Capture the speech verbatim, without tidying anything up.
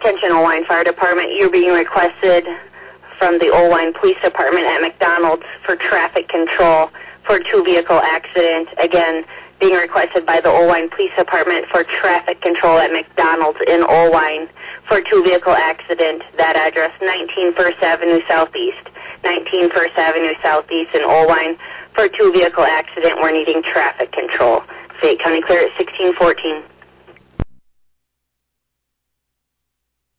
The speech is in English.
Attention Owine Fire Department, you're being requested from the Owine Police Department at McDonald's for traffic control for a two-vehicle accident. Again, being requested by the Owine Police Department for traffic control at McDonald's in Owine for a two-vehicle accident. That address, nineteen First Avenue Southeast. nineteen First Avenue Southeast in Owine for a two-vehicle accident. We're needing traffic control. Fayette County Clear at sixteen fourteen.